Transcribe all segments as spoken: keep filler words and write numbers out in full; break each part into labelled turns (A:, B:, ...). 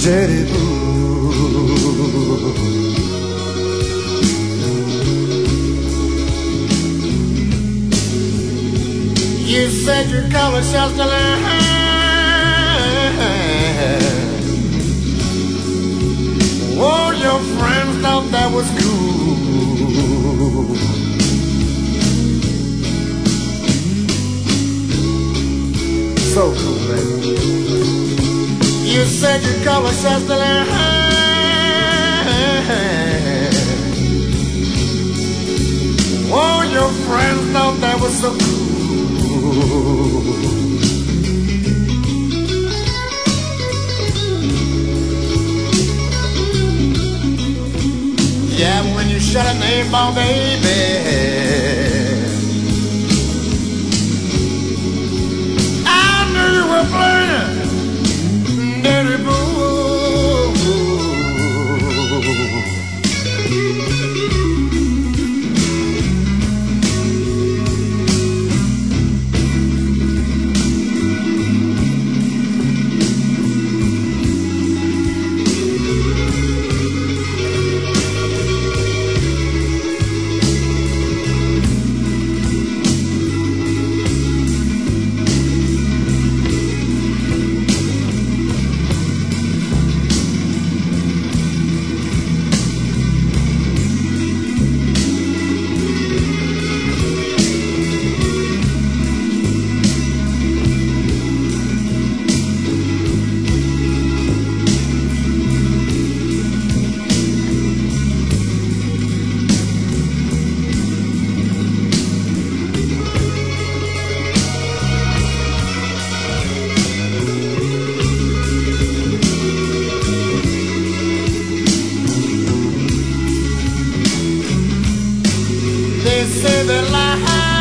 A: Teddy Boo. You said your color shall still oh, your friends thought that was cool. So cool, baby. You said your color shall still oh, your friends thought that was so cool. Yeah, when you shut a name ball, baby, I knew you were playing Dirty Boo. They say that life,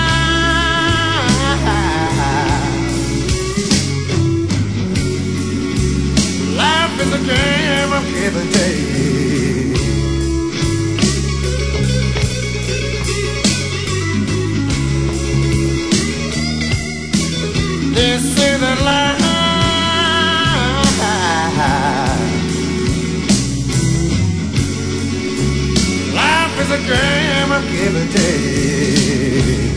A: life is a game of give and take. They say that life, life is a game of give and take.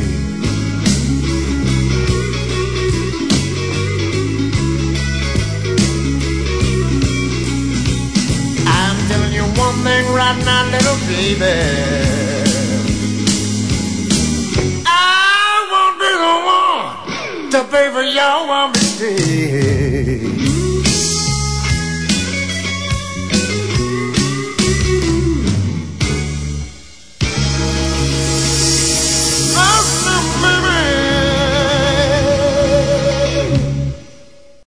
A: I'm telling you one thing right now, little baby, I won't be the one to pay for your mistake.